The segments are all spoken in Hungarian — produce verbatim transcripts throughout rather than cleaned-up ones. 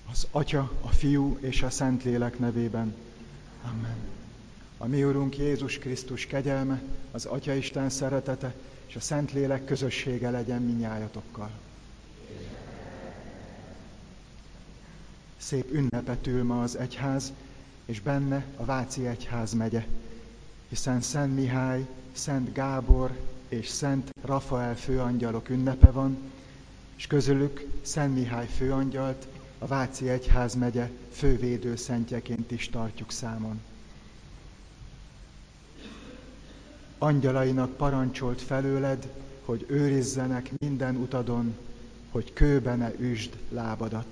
Az Atya, a Fiú és a Szentlélek nevében. Amen. A mi Urunk Jézus Krisztus kegyelme, az Atya Isten szeretete és a Szentlélek közössége legyen mindnyájatokkal. Szép ünnepet ül ma az egyház, és benne a Váci egyházmegye, hiszen Szent Mihály, Szent Gábor és Szent Rafael főangyalok ünnepe van, és közülük Szent Mihály főangyalt a Váci egyházmegye fővédőszentjeként is tartjuk számon. Angyalainak parancsolt felőled, hogy őrizzenek minden utadon, hogy kőbe ne üsd lábadat.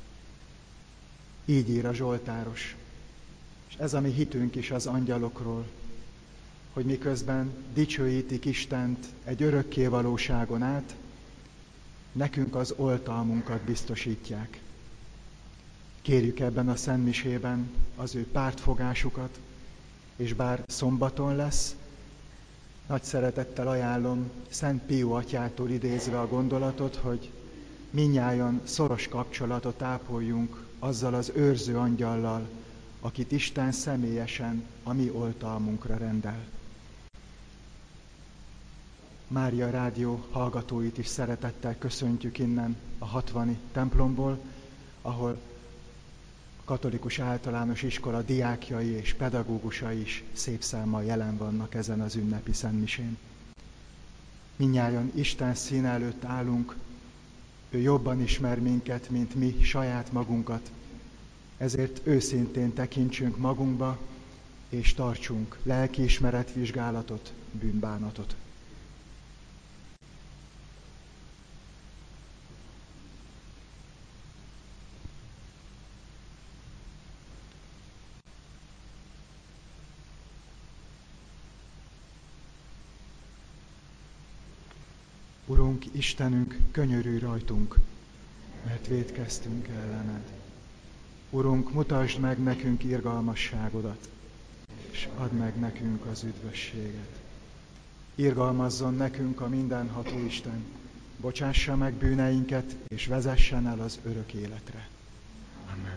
Így ír a Zsoltáros. És ez a mi hitünk is az angyalokról, hogy miközben dicsőítik Istent egy örökké valóságon át, nekünk az oltalmunkat biztosítják. Kérjük ebben a szentmisében az ő pártfogásukat, és bár szombaton lesz, nagy szeretettel ajánlom Szent Pius atyától idézve a gondolatot, hogy mindnyájan szoros kapcsolatot ápoljunk azzal az őrző angyallal, akit Isten személyesen a mi oltalmunkra rendel. Mária Rádió hallgatóit is szeretettel köszöntjük innen a hatvani templomból, ahol a Katolikus Általános Iskola diákjai és pedagógusai is szép számmal jelen vannak ezen az ünnepi szentmisén. Mindnyájan Isten színe előtt állunk, ő jobban ismer minket, mint mi saját magunkat, ezért őszintén tekintsünk magunkba, és tartsunk lelkiismeretvizsgálatot, bűnbánatot. Urunk, Istenünk, könyörülj rajtunk, mert vétkeztünk ellened. Urunk, mutasd meg nekünk irgalmasságodat, és add meg nekünk az üdvösséget. Irgalmazzon nekünk a mindenható Isten, bocsássa meg bűneinket, és vezessen el az örök életre. Amen.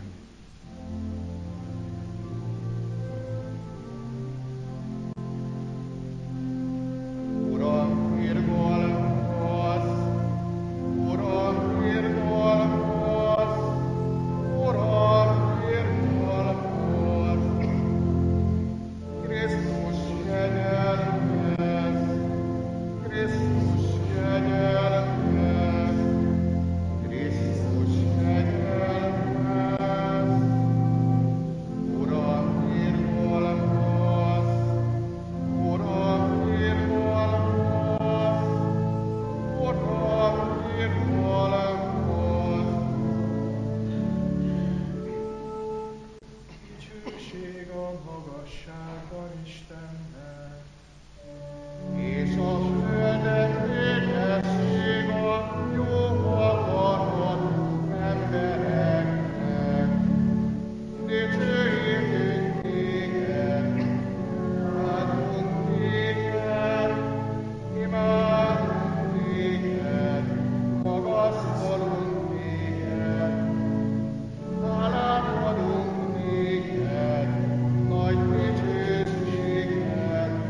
Nagy dicsőséggel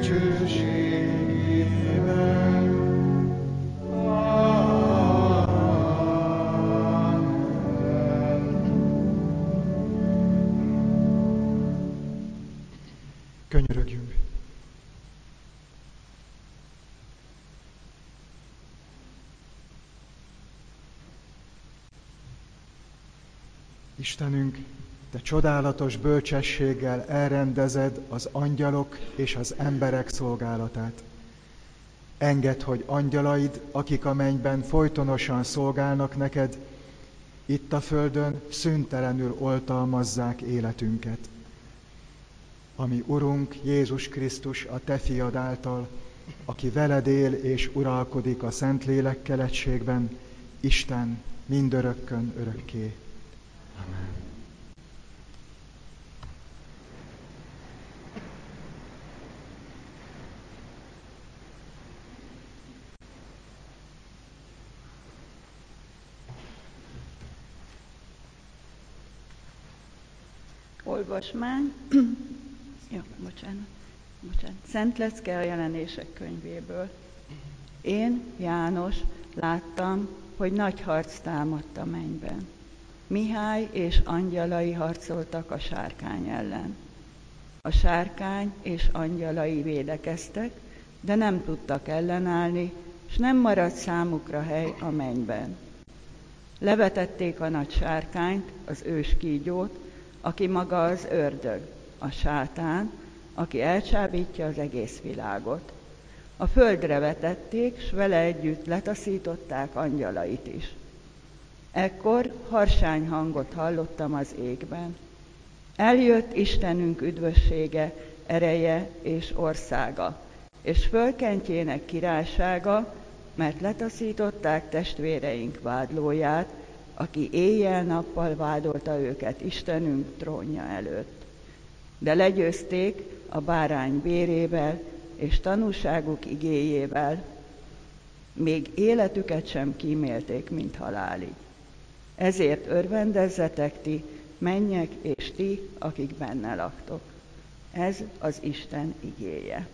dicsőségében. Könyörögjünk. Istenünk, Te csodálatos bölcsességgel elrendezed az angyalok és az emberek szolgálatát. Engedd, hogy angyalaid, akik a mennyben folytonosan szolgálnak neked, itt a földön szüntelenül oltalmazzák életünket. Ami Urunk Jézus Krisztus a Te fiad által, aki veled él és uralkodik a Szentlélekkel egységben, Isten mindörökkön örökké. Amen. Olvasmány. Jó, bocsánat. bocsánat. Szent Lecke a Jelenések könyvéből. Én, János, láttam, hogy nagy harc támadt a mennyben. Mihály és angyalai harcoltak a sárkány ellen. A sárkány és angyalai védekeztek, de nem tudtak ellenállni, s nem maradt számukra hely a mennyben. Levetették a nagy sárkányt, az ős kígyót, aki maga az ördög, a sátán, aki elcsábítja az egész világot. A földre vetették, s vele együtt letaszították angyalait is. Ekkor harsány hangot hallottam az égben. Eljött Istenünk üdvössége, ereje és országa, és fölkentjének királysága, mert letaszították testvéreink vádlóját, aki éjjel-nappal vádolta őket Istenünk trónja előtt. De legyőzték a bárány bérével és tanúságuk igéjével, még életüket sem kímélték, mint halálig. Ezért örvendezzetek ti, mennyek és ti, akik benne laktok. Ez az Isten igéje.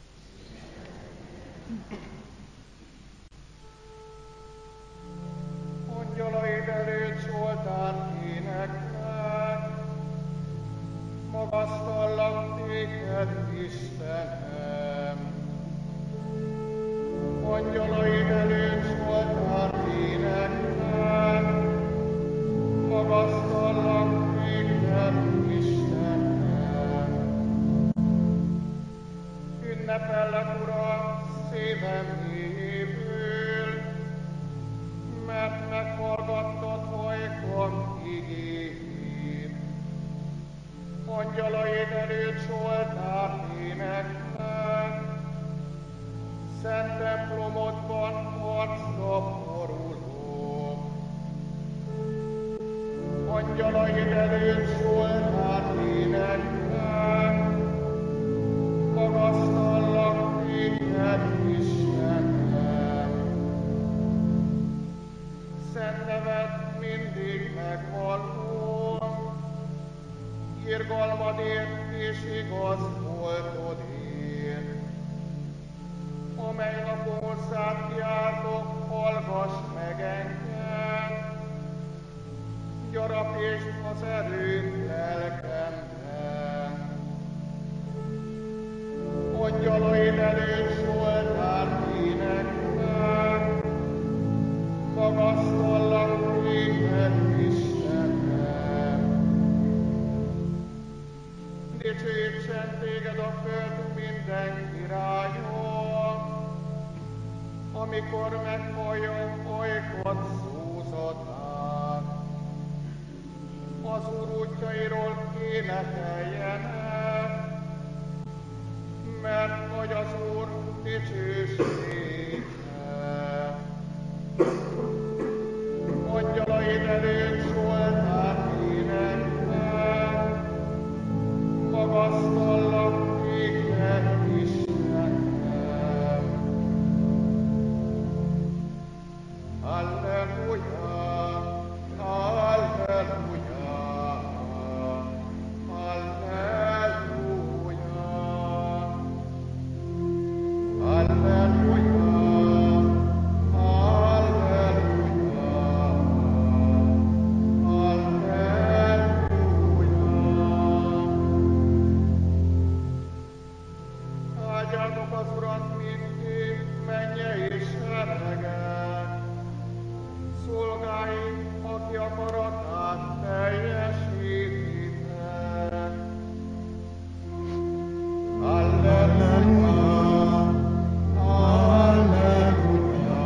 Angyalaid előtt Zsoltán éneklek, magasztallak téged, Istenem. Angyalaid előtt Zsoltán éneklek, magasztallak téged, Istenem. Ünnepellek, Uram, szívem mélyéből, mert meghallgattad hajkon igéjét. Angyalaid előtt Zsoltán éneklek, szent templomodban harcra borulok. Angyalaid előtt Zsoltán éneklek, magasztallak téged, Istenem. Szent neved mindig megvallom, irgalmadért és igaz voltodért. Amely napon hozzád kiáltok, hallgass meg engem, gyarapítsd az erőt lelkemben. Angyalaid előtt Zsoltán éneklek, magasztallak téged, Istenem. Dicsőítsen téged a föld minden királya, amikor meghallja ajkod szózatát. Az Úr útjairól énekeljenek, mert nagy az Úr dicsősége. Angyalaid előtt Zsoltán éneklek, magasztallak téged, Istenem. Halleluja, halleluja, halleluja. Áldjátok az Urat mindig, mennyei serege. Szolgái, aki akaratát teljesítitek. Halleluja, halleluja,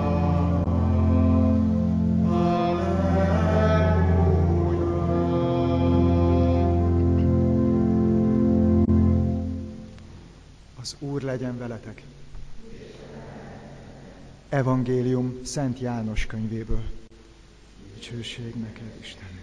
Az Úr legyen veletek. Evangélium Szent János könyvéből. Dicsőség neked, Istenünk.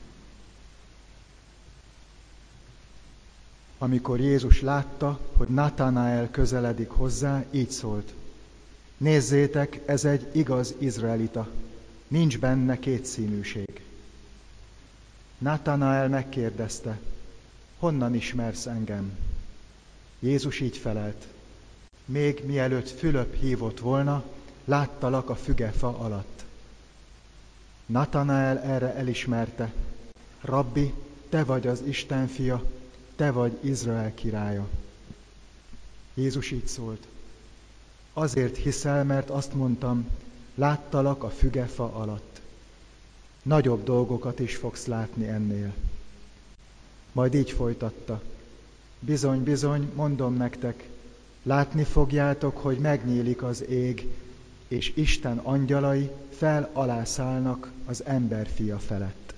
Amikor Jézus látta, hogy Natanael közeledik hozzá, így szólt: Nézzétek, ez egy igaz izraelita, nincs benne kétszínűség. Natanael megkérdezte: Honnan ismersz engem? Jézus így felelt: Még mielőtt Fülöp hívott volna, láttalak a fügefa alatt. Natanael erre elismerte: Rabbi, te vagy az Isten fia, te vagy Izrael királya. Jézus így szólt: Azért hiszel, mert azt mondtam, láttalak a fügefa alatt. Nagyobb dolgokat is fogsz látni ennél. Majd így folytatta: Bizony, bizony, mondom nektek, látni fogjátok, hogy megnyílik az ég, és Isten angyalai fel alá szállnak az emberfia felett.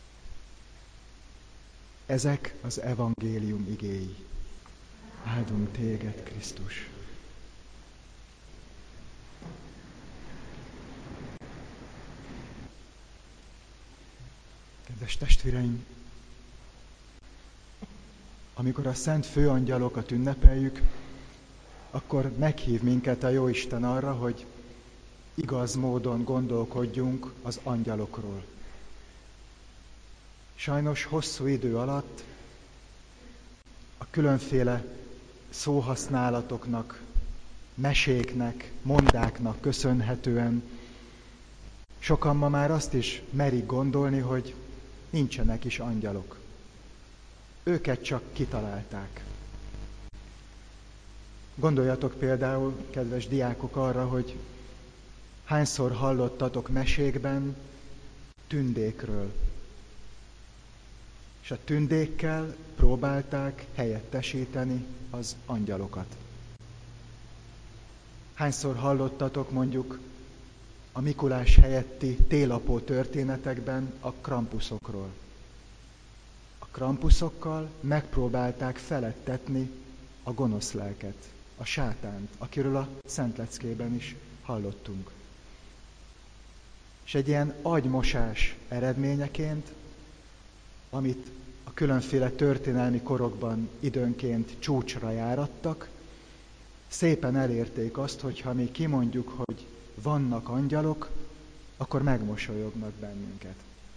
Ezek az evangélium igéi. Áldunk téged, Krisztus! Kedves testvéreim! Amikor a szent főangyalokat ünnepeljük, akkor meghív minket a Jóisten arra, hogy igaz módon gondolkodjunk az angyalokról. Sajnos hosszú idő alatt a különféle szóhasználatoknak, meséknek, mondáknak köszönhetően sokan ma már azt is merik gondolni, hogy nincsenek is angyalok. Őket csak kitalálták. Gondoljatok például, kedves diákok, arra, hogy hányszor hallottatok mesékben tündékről. És a tündékkel próbálták helyettesíteni az angyalokat. Hányszor hallottatok mondjuk a Mikulás helyetti télapó történetekben a krampuszokról. A krampuszokkal megpróbálták felettetni a gonosz lelket, a sátánt, akiről a Szentleckében is hallottunk. És egy ilyen agymosás eredményeként, amit a különféle történelmi korokban időnként csúcsra járattak, szépen elérték azt, hogy ha mi kimondjuk, hogy vannak angyalok, akkor megmosolyognak bennünket.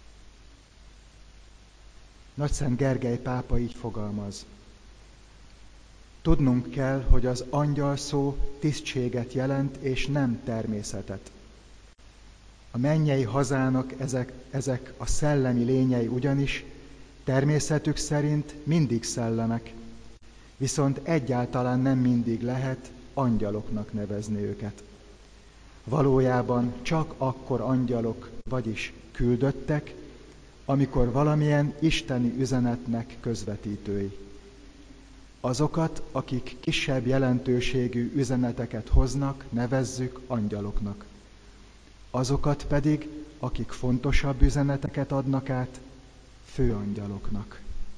Nagyszent Gergely pápa így fogalmaz: Tudnunk kell, hogy az angyal szó tisztséget jelent, és nem természetet. A mennyei hazának ezek, ezek a szellemi lényei ugyanis természetük szerint mindig szellemek, viszont egyáltalán nem mindig lehet angyaloknak nevezni őket. Valójában csak akkor angyalok, vagyis küldöttek, amikor valamilyen isteni üzenetnek közvetítői. Azokat, akik kisebb jelentőségű üzeneteket hoznak, nevezzük angyaloknak. Azokat pedig, akik fontosabb üzeneteket adnak át, főangyaloknak.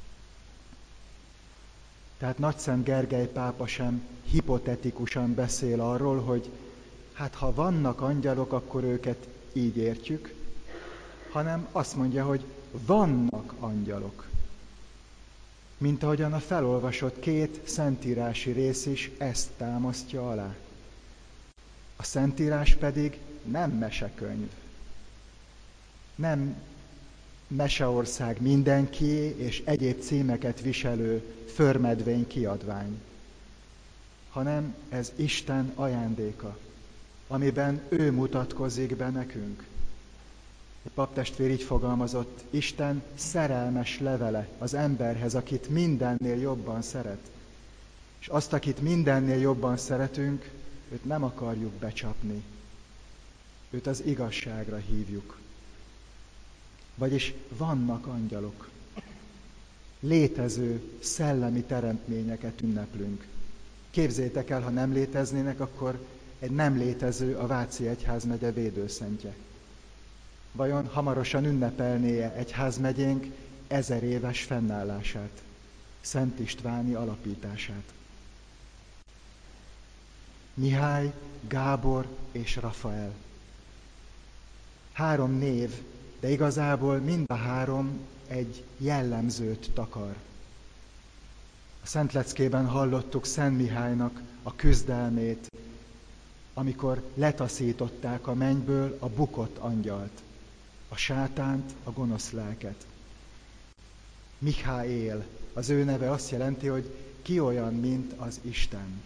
Tehát Nagyszent Gergely pápa sem hipotetikusan beszél arról, hogy hát ha vannak angyalok, akkor őket így értjük, hanem azt mondja, hogy vannak angyalok. Mint ahogyan a felolvasott két szentírási rész is ezt támasztja alá. A Szentírás pedig nem mesekönyv. Nem Meseország mindenkié és egyéb címeket viselő förmedvény kiadvány, hanem ez Isten ajándéka, amiben ő mutatkozik be nekünk. A paptestvér így fogalmazott: Isten szerelmes levele az emberhez, akit mindennél jobban szeret. És azt, akit mindennél jobban szeretünk, őt nem akarjuk becsapni. Őt az igazságra hívjuk. Vagyis vannak angyalok. Létező szellemi teremtményeket ünneplünk. Képzeljétek el, ha nem léteznének, akkor egy nem létező a Váci Egyházmegye védőszentje. Vajon hamarosan ünnepelné-e egyházmegyénk ezer éves fennállását, Szent Istváni alapítását? Mihály, Gábor és Rafael. Három név, de igazából mind a három egy jellemzőt takar. A Szentleckében hallottuk Szent Mihálynak a küzdelmét, amikor letaszították a mennyből a bukott angyalt, a sátánt, a gonosz lelket. Miháél, az ő neve azt jelenti, hogy ki olyan, mint az Isten.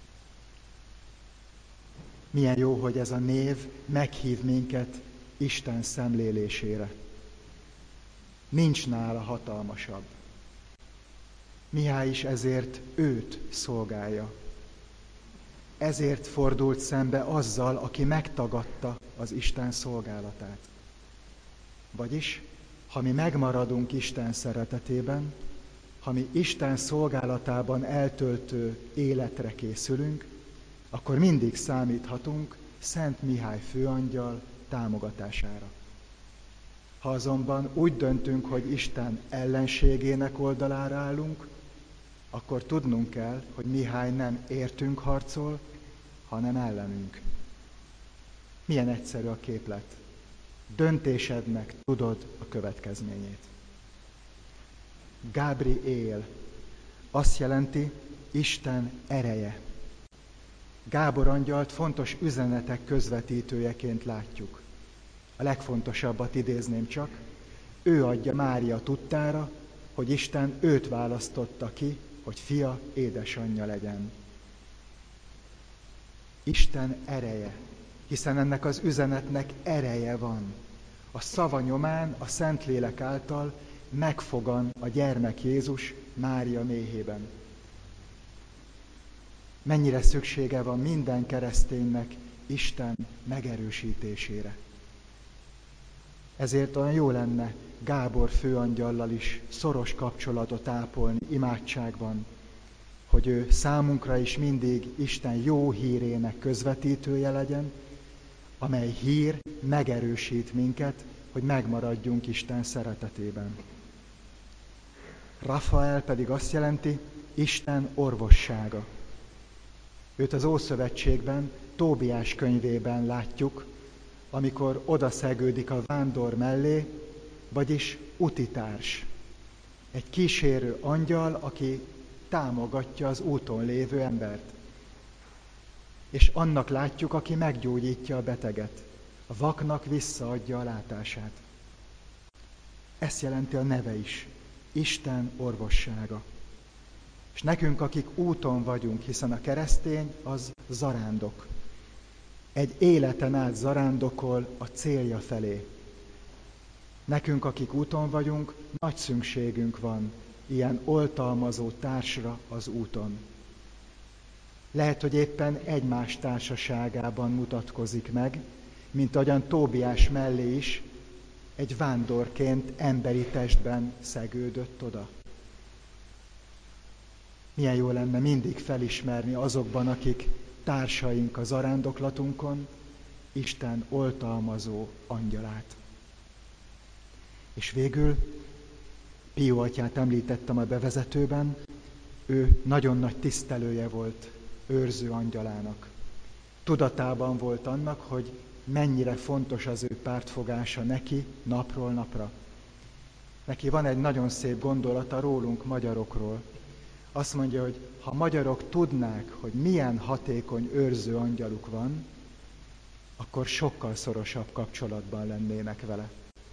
Milyen jó, hogy ez a név meghív minket Isten szemlélésére. Nincs nála hatalmasabb. Mihály is ezért őt szolgálja. Ezért fordult szembe azzal, aki megtagadta az Isten szolgálatát. Vagyis, ha mi megmaradunk Isten szeretetében, ha mi Isten szolgálatában eltöltő életre készülünk, akkor mindig számíthatunk Szent Mihály főangyal támogatására. Ha azonban úgy döntünk, hogy Isten ellenségének oldalára állunk, akkor tudnunk kell, hogy Mihály nem értünk harcol, hanem ellenünk. Milyen egyszerű a képlet. Döntésednek tudod a következményét. Gábriél azt jelenti, Isten ereje. Gábor angyalt fontos üzenetek közvetítőjeként látjuk. A legfontosabbat idézném csak, ő adja Mária tudtára, hogy Isten őt választotta ki, hogy fia, édesanyja legyen. Isten ereje, hiszen ennek az üzenetnek ereje van. A szava nyomán, a Szentlélek által megfogan a gyermek Jézus Mária méhében. Mennyire szüksége van minden kereszténynek Isten megerősítésére. Ezért olyan jó lenne Gábor főangyallal is szoros kapcsolatot ápolni imádságban, hogy ő számunkra is mindig Isten jó hírének közvetítője legyen, amely hír megerősít minket, hogy megmaradjunk Isten szeretetében. Rafael pedig azt jelenti, Isten orvossága. Őt az Ószövetségben, Tóbiás könyvében látjuk, amikor odaszegődik a vándor mellé, vagyis utitárs. Egy kísérő angyal, aki támogatja az úton lévő embert. És annak látjuk, aki meggyógyítja a beteget. A vaknak visszaadja a látását. Ezt jelenti a neve is. Isten orvossága. És nekünk, akik úton vagyunk, hiszen a keresztény az zarándok. Egy életen át zarándokol a célja felé. Nekünk, akik úton vagyunk, nagy szükségünk van ilyen oltalmazó társra az úton. Lehet, hogy éppen egymás társaságában mutatkozik meg, mint ahogyan Tóbiás mellé is egy vándorként emberi testben szegődött oda. Milyen jó lenne mindig felismerni azokban, akik társaink a zarándoklatunkon, Isten oltalmazó angyalát. És végül Pió atyát említettem a bevezetőben, ő nagyon nagy tisztelője volt őrző angyalának. Tudatában volt annak, hogy mennyire fontos az ő pártfogása neki napról napra. Neki van egy nagyon szép gondolata rólunk, magyarokról. Azt mondja, hogy ha magyarok tudnák, hogy milyen hatékony őrző angyaluk van, akkor sokkal szorosabb kapcsolatban lennének vele.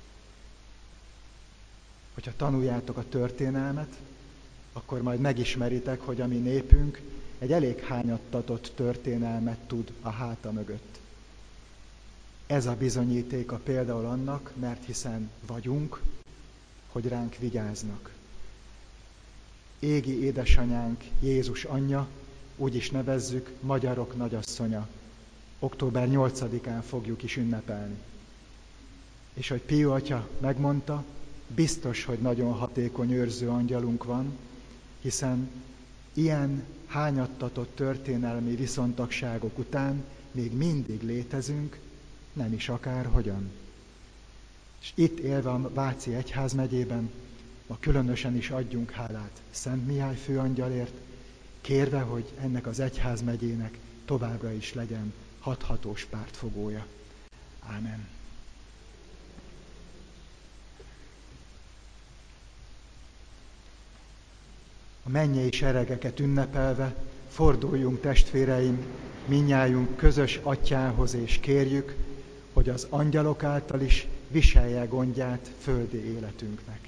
Hogyha tanuljátok a történelmet, akkor majd megismeritek, hogy a mi népünk egy elég hányattatott történelmet tud a háta mögött. Ez a bizonyítéka például annak, mert hiszen vagyunk, hogy ránk vigyáznak. Égi édesanyánk, Jézus anyja úgy is nevezzük, Magyarok Nagyasszonya. október nyolcadikán fogjuk is ünnepelni. És hogy Pio atya megmondta, biztos, hogy nagyon hatékony őrző angyalunk van, hiszen ilyen hányattatott történelmi viszontagságok után még mindig létezünk, nem is akárhogyan. És itt élve a Váci Egyházmegyében, ma különösen is adjunk hálát Szent Mihály főangyalért, kérve, hogy ennek az egyházmegyének továbbra is legyen hathatós pártfogója. Ámen. A mennyei seregeket ünnepelve forduljunk, testvéreim, mindnyájunk közös atyához, és kérjük, hogy az angyalok által is viselje gondját földi életünknek.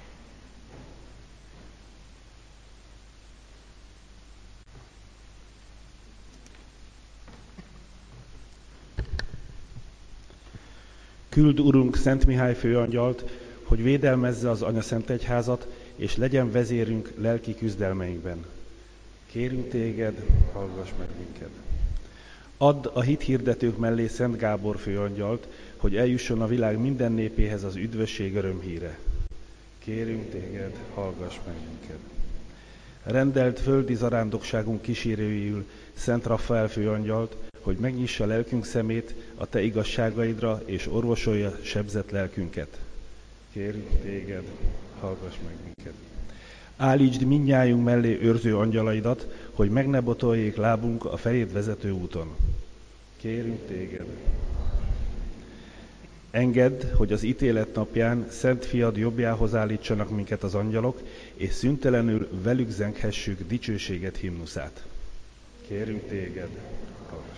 Küld, Urunk, Szent Mihály főangyalt, hogy védelmezze az Anyaszent Egyházat, és legyen vezérünk lelki küzdelmeinkben. Kérünk téged, hallgass meg minket. Add a hithirdetők mellé Szent Gábor főangyalt, hogy eljusson a világ minden népéhez az üdvösség örömhíre. Kérünk téged, hallgass meg minket. Rendelt földi zarándokságunk kísérőjéül Szent Raffael főangyalt, hogy megnyissa lelkünk szemét a te igazságaidra, és orvosolja sebzett lelkünket. Kérünk téged, hallgass meg minket. Állítsd mindnyájunk mellé őrző angyalaidat, hogy meg ne botoljék lábunk a feléd vezető úton. Kérünk téged. Engedd, hogy az ítélet napján Szent Fiad jobbjához állítsanak minket az angyalok, és szüntelenül velük zenghessük dicsőséget himnuszát. Kérünk téged, hallgass.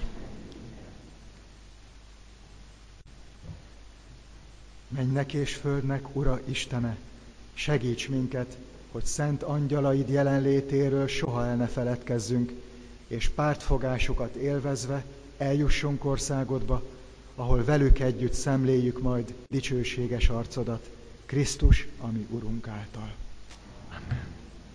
Mennynek és földnek, Ura Istene, segíts minket, hogy szent angyalaid jelenlétéről soha el ne feledkezzünk, és pártfogásokat élvezve eljussunk országodba, ahol velük együtt szemléljük majd dicsőséges arcodat, Krisztus, a mi Urunk által. Amen.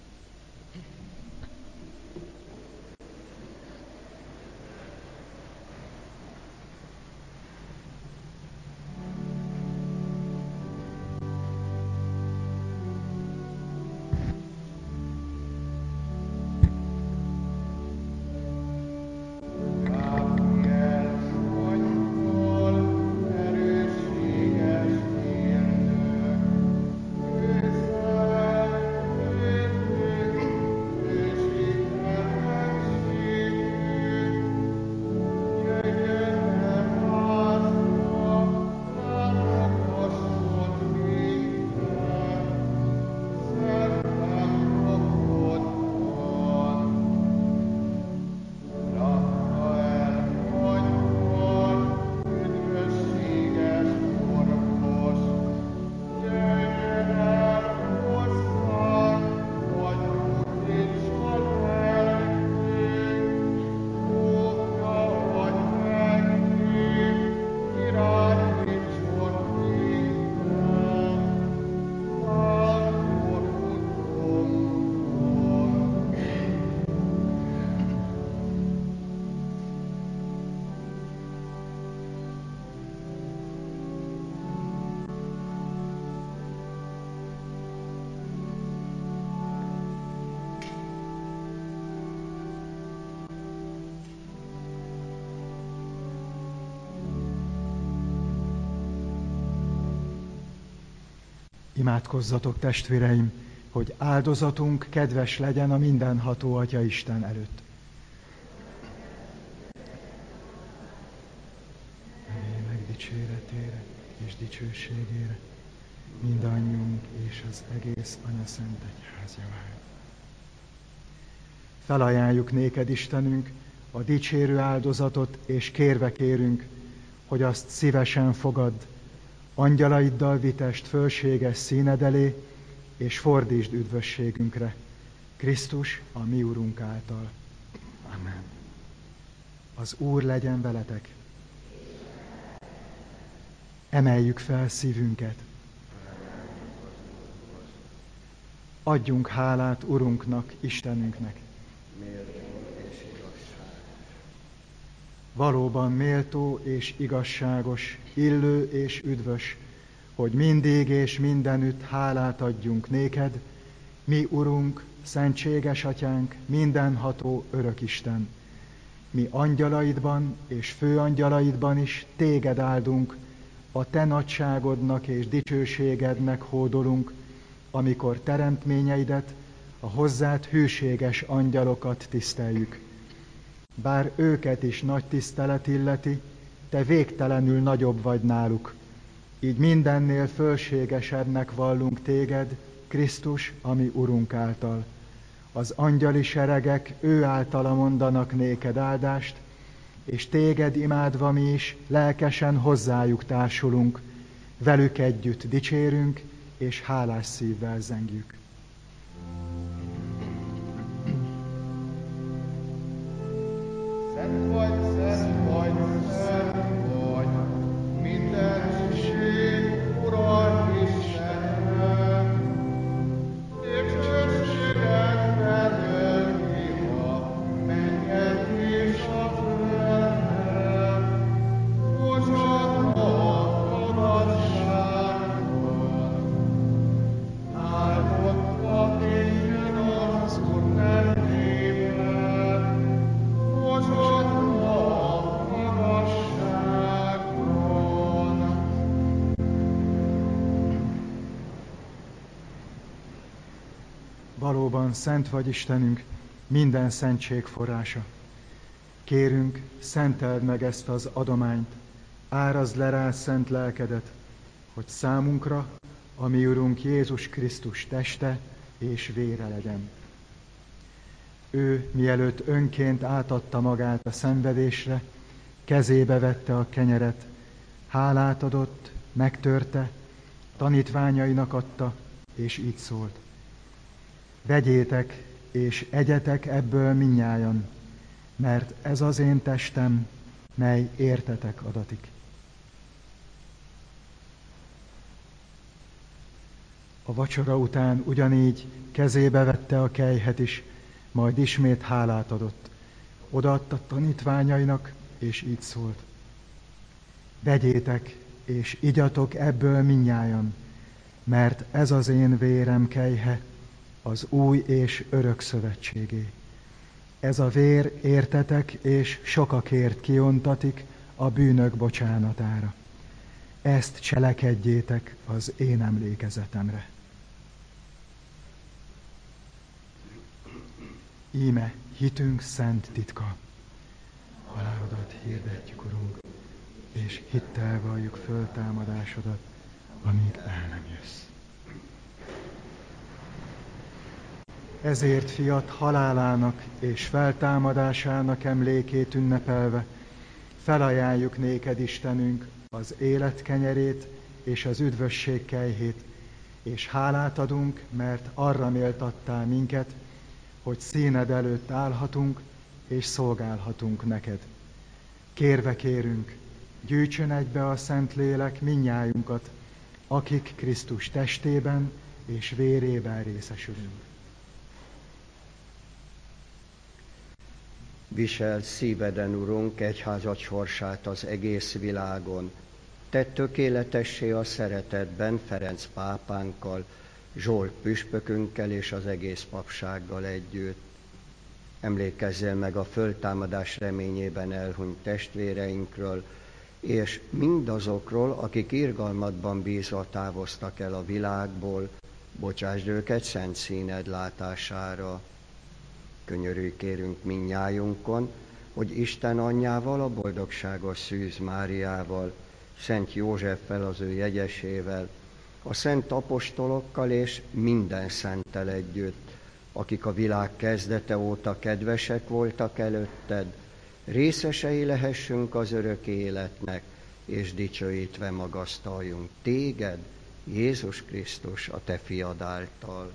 Imádkozzatok, testvéreim, hogy áldozatunk kedves legyen a mindenható Atya Isten előtt. Lélek dicséretére és dicsőségére mindannyiunk és az egész Anyaszent Egyház javára. Felajánljuk néked, Istenünk, a dicsérő áldozatot, és kérve kérünk, hogy azt szívesen fogadd, angyalaiddal vitest fölséges színed elé, és fordítsd üdvösségünkre, Krisztus, a mi Urunk által. Amen. Az Úr legyen veletek. Emeljük fel szívünket. Adjunk hálát Urunknak, Istenünknek. valóban méltó és igazságos, illő és üdvös, hogy mindig és mindenütt hálát adjunk néked, mi Urunk, szentséges Atyánk, mindenható Örökisten. Mi angyalaidban és főangyalaidban is téged áldunk, a te nagyságodnak és dicsőségednek hódolunk, amikor teremtményeidet, a hozzád hűséges angyalokat tiszteljük. Bár őket is nagy tisztelet illeti, te végtelenül nagyobb vagy náluk. Így mindennél fölségesebbnek vallunk téged, Krisztus, ami Urunk által. Az angyali seregek ő általa mondanak néked áldást, és téged imádva mi is lelkesen hozzájuk társulunk, velük együtt dicsérünk, és hálás szívvel zengjük. Szent vagy, szent vagy, szent vagy, mindenség, Ura Istenem, dicsőséged felölti a mennyet és a földet, Hozsonna a magasságban. Áldott a Isten az Úr nevében, Hozsonna a magasságban. Valóban szent vagy Istenünk, minden szentség forrása. Kérünk, szenteld meg ezt az adományt, árazd le rá szent lelkedet, hogy számunkra, a mi Urunk Jézus Krisztus teste és vére legyen. Ő, mielőtt önként átadta magát a szenvedésre, kezébe vette a kenyeret, hálát adott, megtörte, tanítványainak adta, és így szólt. Vegyétek és egyetek ebből mindnyájan, mert ez az én testem, mely értetek adatik. A vacsora után ugyanígy kezébe vette a kelyhet is, majd ismét hálát adott. Odaadta tanítványainak, és így szólt. Vegyétek és igyatok ebből mindnyájan, mert ez az én vérem kelyhe, az új és örök szövetségé. Ez a vér értetek és sokakért kiontatik a bűnök bocsánatára. Ezt cselekedjétek az én emlékezetemre. Íme hitünk szent titka. Halálodat hirdetjük, Urunk, és hittel valljuk föltámadásodat, amíg el nem jössz. Ezért fiat halálának és feltámadásának emlékét ünnepelve felajánljuk néked, Istenünk, az élet kenyerét és az üdvösség kelyhét, és hálát adunk, mert arra méltattál minket, hogy színed előtt állhatunk és szolgálhatunk neked. Kérve kérünk, gyűjtsön egybe a Szentlélek mindnyájunkat, akik Krisztus testében és vérében részesülünk. Viseld szíveden, Urunk, egyházad sorsát az egész világon. Tedd tökéletessé a szeretetben Ferenc pápánkkal, Zsolt püspökünkkel és az egész papsággal együtt. Emlékezzél meg a föltámadás reményében elhunyt testvéreinkről, és mindazokról, akik irgalmadban bízva távoztak el a világból, bocsásd őket szent színed látására. Könyörülj kérünk mindnyájunkon, hogy Isten anyjával, a boldogságos Szűz Máriával, Szent Józseffel, az ő jegyesével, a szent apostolokkal és minden szenttel együtt, akik a világ kezdete óta kedvesek voltak előtted, részesei lehessünk az örök életnek, és dicsőítve magasztaljunk téged, Jézus Krisztus, a te fiad által.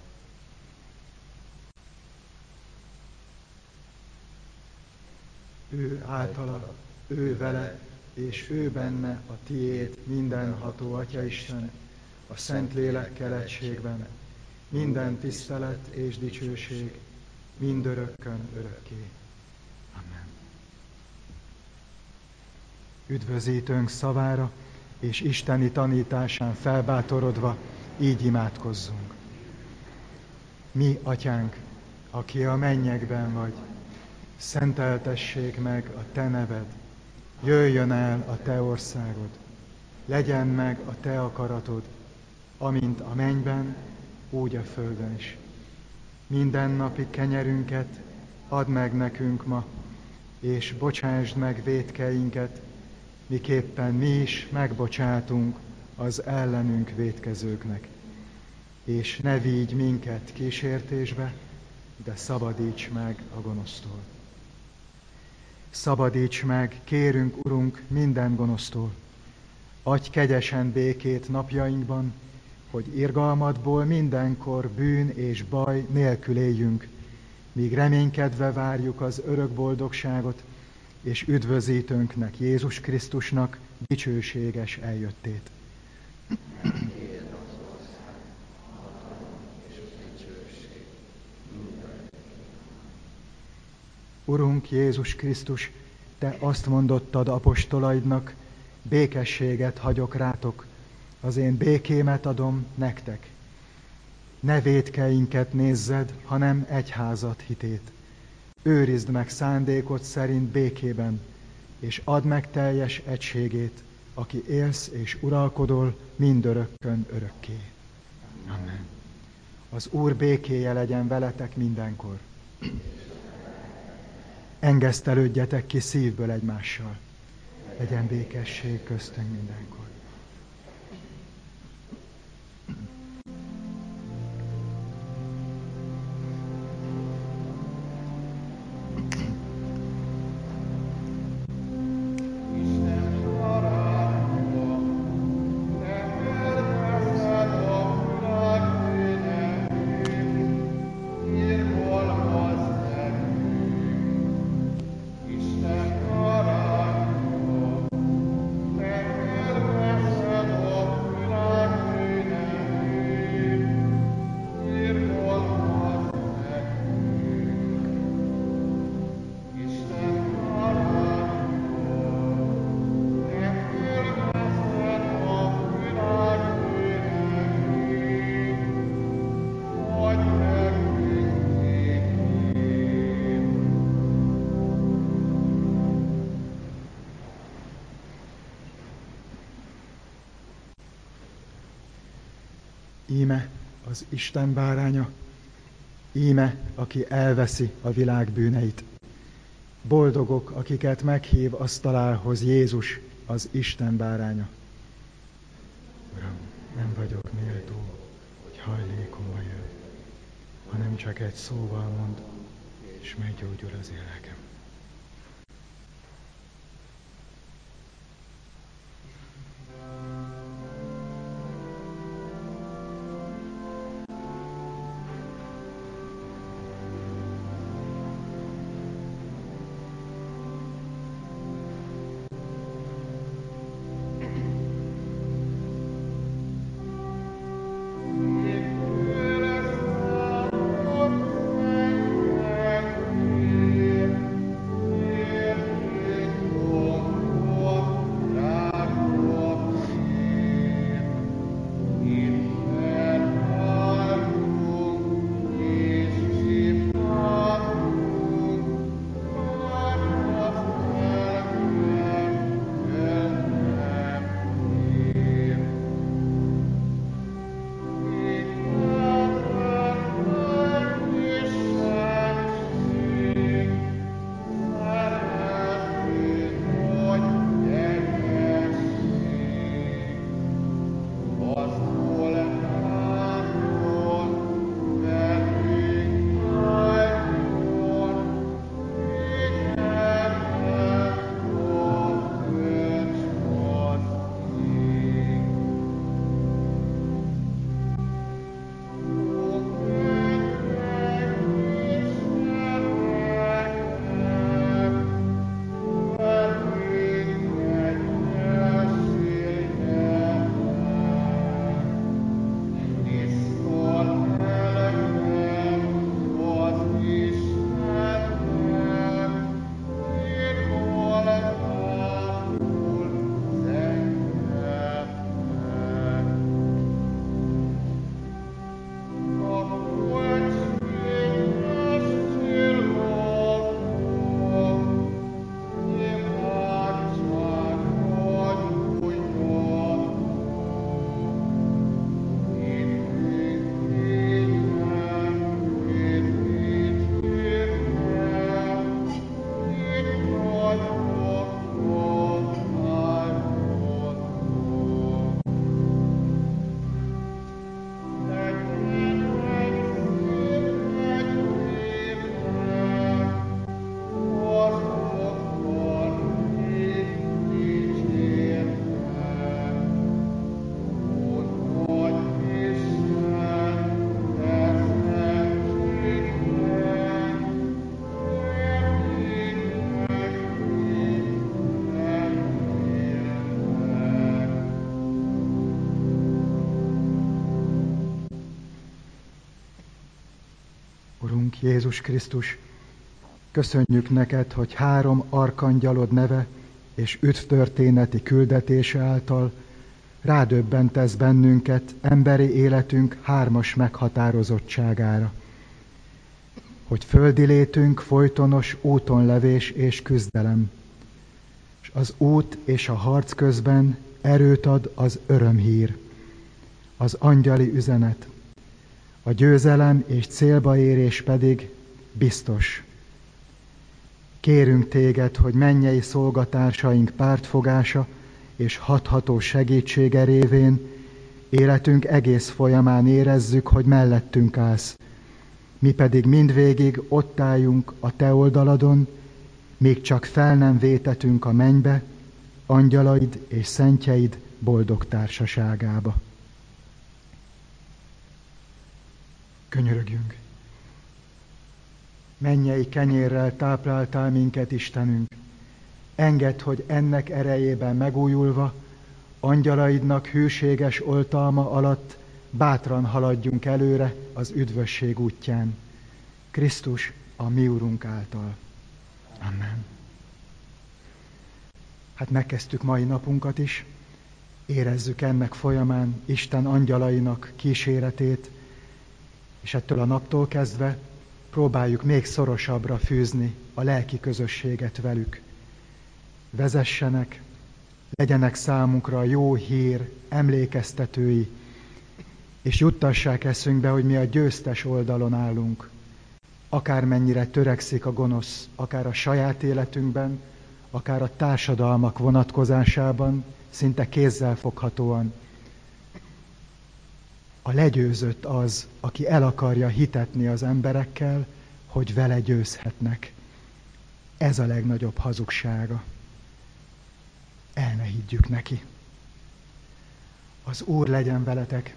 Ő általa, ő vele, és ő benne a tiéd mindenható Atyaisten, a Szentlélekkel egységben, minden tisztelet és dicsőség, mindörökkön örökké. Amen. üdvözítőnk szavára és isteni tanításán felbátorodva így imádkozzunk. Mi, Atyánk, aki a mennyekben vagy, szenteltessék meg a Te neved, jöjjön el a Te országod, legyen meg a Te akaratod, amint a mennyben, úgy a földön is. Mindennapi kenyerünket add meg nekünk ma, és bocsásd meg vétkeinket, miképpen mi is megbocsátunk az ellenünk vétkezőknek. És ne vigy minket kísértésbe, de szabadíts meg a gonosztól. Szabadíts meg, kérünk, Urunk, minden gonosztól. Adj kegyesen békét napjainkban, hogy irgalmadból mindenkor bűn és baj nélkül éljünk, míg reménykedve várjuk az örök boldogságot, és üdvözítőnknek, Jézus Krisztusnak dicsőséges eljöttét. Urunk Jézus Krisztus, Te azt mondottad apostolaidnak, békességet hagyok rátok, az én békémet adom nektek. Ne vétkeinket nézzed, hanem egyházat hitét. Őrizd meg szándékod szerint békében, és add meg teljes egységét, aki élsz és uralkodol mindörökkön örökké. Amen. Az Úr békéje legyen veletek mindenkor. Engesztelődjetek ki szívből egymással. Legyen békesség köztünk mindenkor. Íme az Isten báránya, íme, aki elveszi a világ bűneit. Boldogok, akiket meghív asztalához Jézus, az Isten báránya. Uram, nem vagyok méltó, hogy hajlékomba jön, hanem csak egy szóval mond, és meggyógyul az én lelkem. Thank you. Jézus Krisztus, köszönjük neked, hogy három arkangyalod neve és üdvtörténeti küldetése által rádöbbentesz bennünket emberi életünk hármas meghatározottságára, hogy földi létünk folytonos útonlevés és küzdelem, és az út és a harc közben erőt ad az örömhír, az angyali üzenet, a győzelem és célba érés pedig biztos. Kérünk téged, hogy mennyei szolgatársaink pártfogása és hatható segítsége révén életünk egész folyamán érezzük, hogy mellettünk állsz, mi pedig mindvégig ott álljunk a te oldaladon, még csak fel nem vétetünk a mennybe, angyalaid és szentjeid boldog társaságába. Könyörögjünk! Mennyei kenyérrel tápláltál minket, Istenünk, engedd, hogy ennek erejében megújulva, angyalaidnak hűséges oltalma alatt bátran haladjunk előre az üdvösség útján. Krisztus, a mi Urunk által. Amen. Hát megkezdtük mai napunkat is, érezzük ennek folyamán Isten angyalainak kíséretét, és ettől a naptól kezdve próbáljuk még szorosabbra fűzni a lelki közösséget velük. Vezessenek, legyenek számunkra a jó hír emlékeztetői, és juttassák eszünkbe, hogy mi a győztes oldalon állunk. Akármennyire törekszik a gonosz, akár a saját életünkben, akár a társadalmak vonatkozásában, szinte kézzelfoghatóan. A legyőzött az, aki el akarja hitetni az emberekkel, hogy vele győzhetnek. Ez a legnagyobb hazugsága. El ne higgyük neki. Az Úr legyen veletek.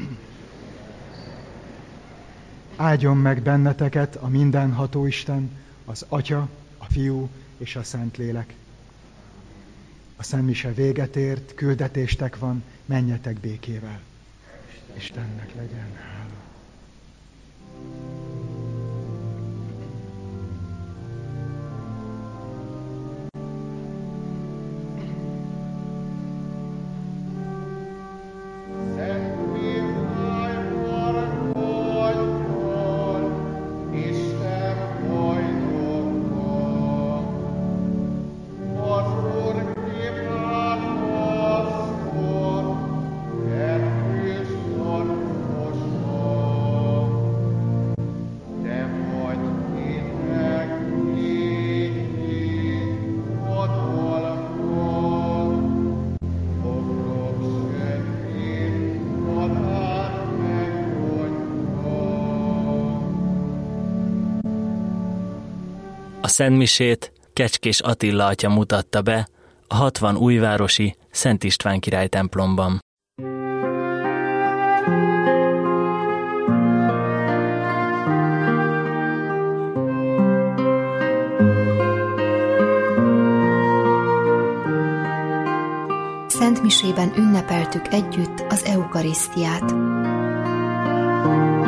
Áldjon meg benneteket a mindenható Isten, az Atya, a Fiú és a Szentlélek. A szentmise véget ért, küldetéstek van, menjetek békével. Istennek legyen hála. A szentmisét Kecskés Attila atya mutatta be a hatvan újvárosi Szent István király templomban. Szentmisében ünnepeltük együtt az eukarisztiát.